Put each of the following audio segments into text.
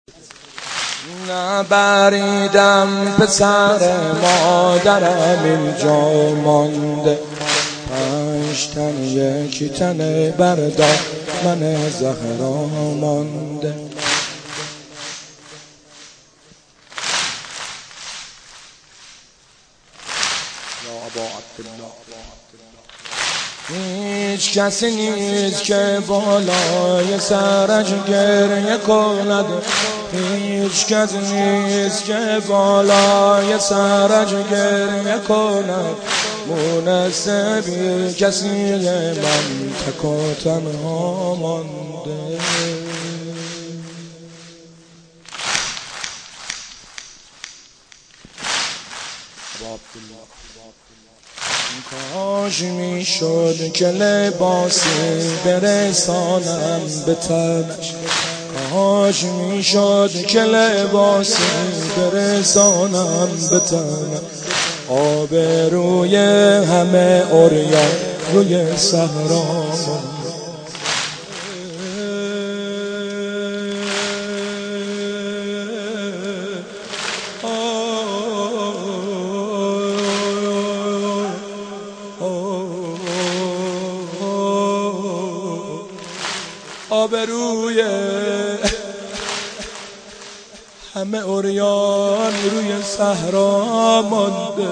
نبریدم پسر مادرم اینجا مانده، 5 تن یکی تن بردار من زهرا مانده. هیچ کسی نیست که بالای سرش گریه کند، هیچ کسی نیست که بالای سرش گریه کند. مونس بی کسی من تک و تنها مانده. کاش میشد که لباسی برسانم به تنش، کاش میشد که لباسی برسانم به تنش. آبروی همه عریان روی صحرا آبروی همه عریان روی صحرا مانده.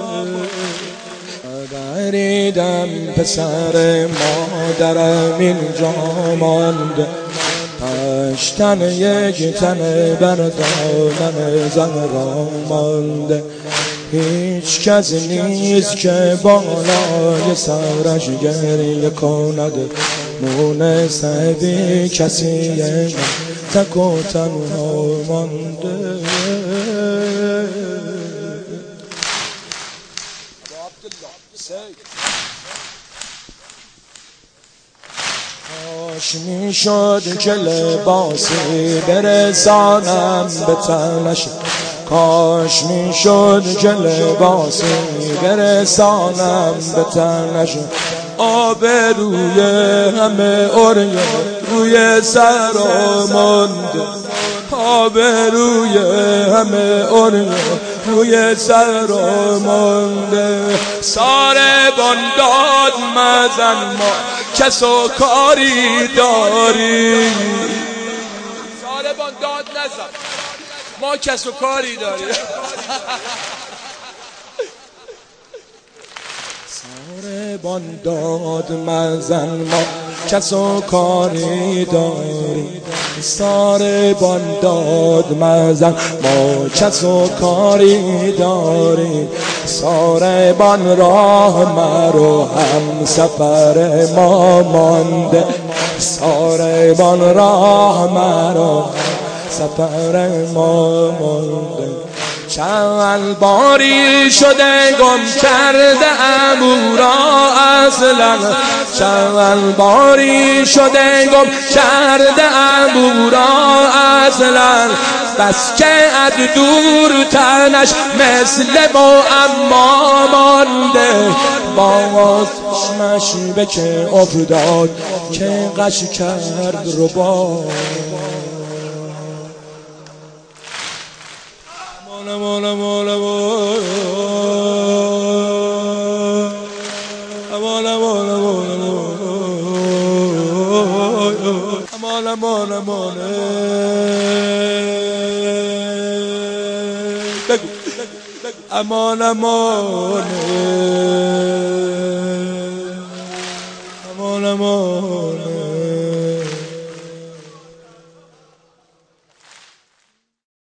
بریدم پسر مادرم اینجا مانده، 5 تن یک تن بردار من زهرا مانده. هیچ کس نیست که بالای سرش گریه کند، مونس بی کسی من تک و تنها مانده. کاش میشد که لباسی برسانم به تنش، کاش میشد که لباسی برسانم به تنش. آبروی همه عریان روی صحرا مانده، آبروی همه عریان روی صحرا مانده. ساربان داد مزن ما کس و کاری داری، ساربان داد نزن ما کس و کاری داریم. ساربان داد مزن ما کس و کاری داریم، ساربان داد مزن ما کس و کاری داریم. ساربان راه مرو هم سفر ما مانده، ساربان راه مرو سفر ما مانده. چند باری شده گم کرده ام او را اصلا، چند باری شده گم کرده ام او را اصلا. بس که از دور تنش مثل معما مانده، باز چشمش به که افتاد که غش کرد ربا. مولا مولا مولا مولا مولا مولا مولا مولا بگو امان امان